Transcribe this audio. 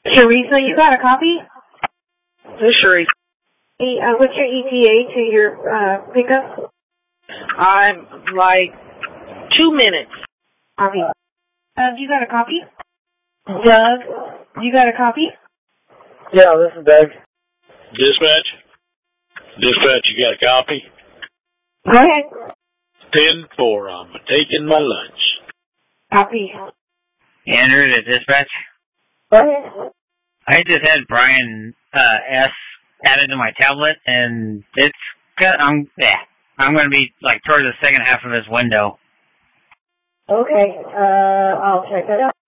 Teresa, you got a copy? This Teresa. Hey, what's your ETA to your pickup? I'm like 2 minutes. Copy. You got a copy? Doug, you got a copy? Yeah, this is Doug. Dispatch? Dispatch, you got a copy? Go ahead. 10-4, I'm taking my lunch. Copy. Andrew to dispatch. Go ahead. I just had Brian S. added to my tablet, and it's got, I'm going to be like towards the second half of his window. Okay, I'll check that out.